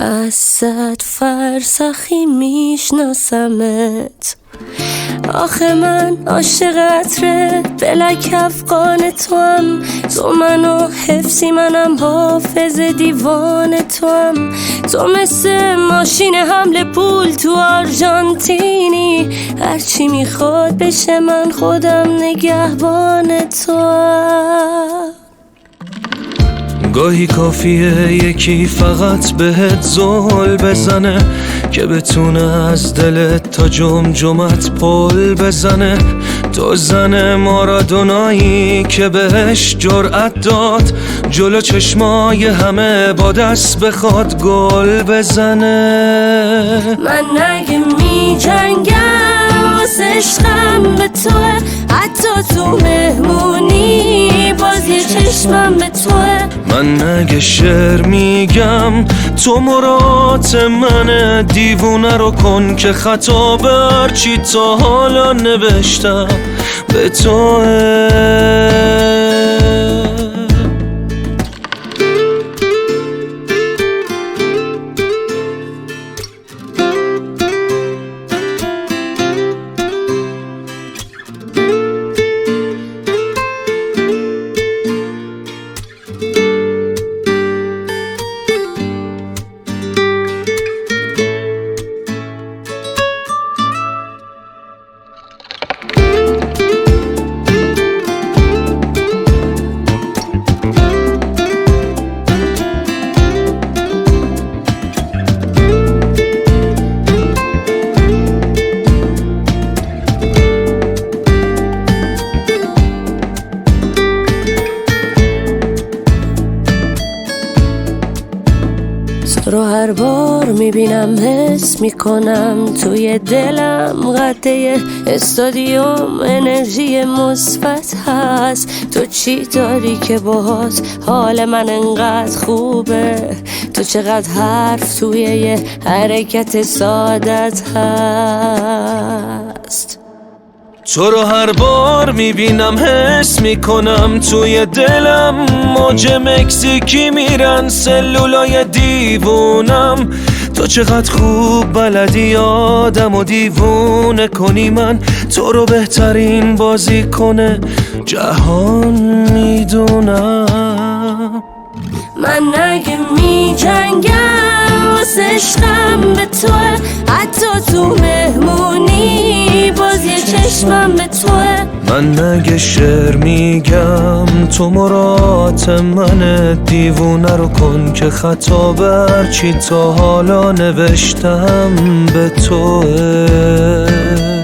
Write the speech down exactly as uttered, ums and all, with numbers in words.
از صد فرسخی میشناسمت. آخه من عاشق عطر بلک افغان تو هم، تو منو حفظی منم حافظ دیوان تو هم. تو مثل ماشین حمل پول تو آرژانتینی، هرچی میخواد بشه من خودم نگهبان تو هم. گاهی کافیه یکی فقط بهت زل بزنه که بتونه از دلت تا جمجمت پل بزنه. تو زن مارادونایی که بهش جرأت داد جلو چشمای همه با دست بخواد گل بزنه. من نگه می جنگم واسه عشقم به توه، حتی تو مهمونی باز یه چشمم به توه. من نگه شعر میگم تو مرات من، دیوونه رو کن که خطا بر چی تا حالا نوشتم به توه. تو رو هر بار میبینم حس میکنم توی دلم قده استادیوم انرژی مثبت هست. تو چی داری که باهات حال من انقدر خوبه؟ تو چقدر حرف توی یه حرکت سادت هست. تو رو هر بار میبینم حس میکنم توی دلم موج مکزیکی میرن سلولای دیوونم. تو چقدر خوب بلدی آدم و دیوونه کنی، من تو رو بهترین بازی کنه جهان میدونم. من نگه می جنگم واسه عشقم به توه، حتی تو مهمونی باز یه چشمم به توه. من نگه شعر میگم تو مرات من، دیوونه رو کن که خطا بر چی تا حالا نوشتم به توه.